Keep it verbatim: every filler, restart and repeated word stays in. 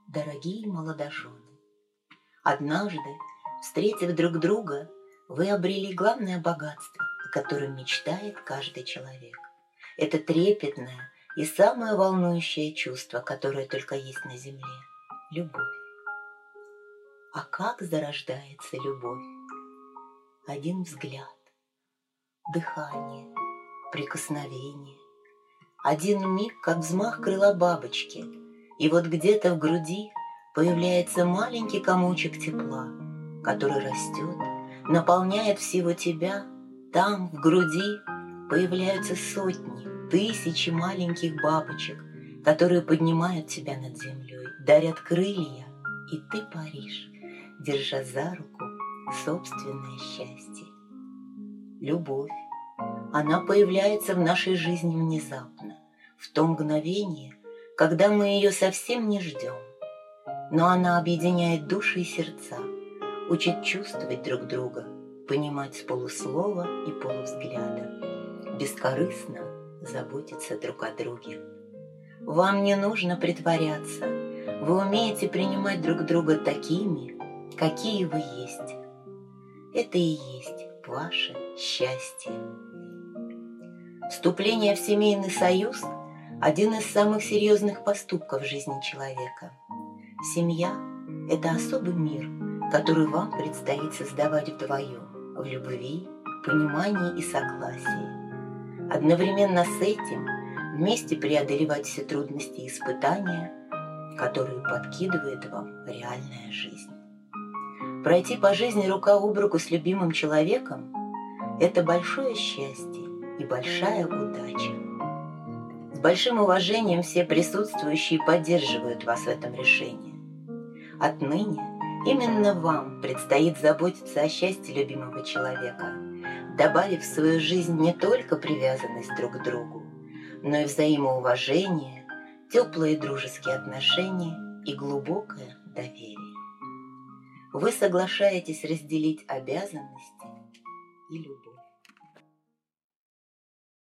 Дорогие молодожены, однажды, встретив друг друга, вы обрели главное богатство, о котором мечтает каждый человек. Это трепетное и самое волнующее чувство, которое только есть на земле – любовь. А как зарождается любовь? Один взгляд, дыхание, прикосновение. Один миг, как взмах крыла бабочки, и вот где-то в груди появляется маленький комочек тепла, который растет, наполняет всего тебя. Там, в груди, появляются сотни, тысячи маленьких бабочек, которые поднимают тебя над землей, дарят крылья, и ты паришь, держа за руку собственное счастье. Любовь, она появляется в нашей жизни внезапно, в то мгновение, когда мы ее совсем не ждем. Но она объединяет души и сердца, учит чувствовать друг друга, понимать с полуслова и полувзгляда, бескорыстно заботиться друг о друге. Вам не нужно притворяться, вы умеете принимать друг друга такими, какие вы есть. Это и есть ваше счастье. Вступление в семейный союз – один из самых серьезных поступков в жизни человека. Семья – это особый мир, который вам предстоит создавать вдвоем, в любви, понимании и согласии. Одновременно с этим вместе преодолевать все трудности и испытания, которые подкидывает вам реальная жизнь. Пройти по жизни рука об руку с любимым человеком – это большое счастье и большая удача. С большим уважением все присутствующие поддерживают вас в этом решении. Отныне именно вам предстоит заботиться о счастье любимого человека, добавив в свою жизнь не только привязанность друг к другу, но и взаимоуважение, теплые дружеские отношения и глубокое доверие. Вы соглашаетесь разделить обязанности и любовь.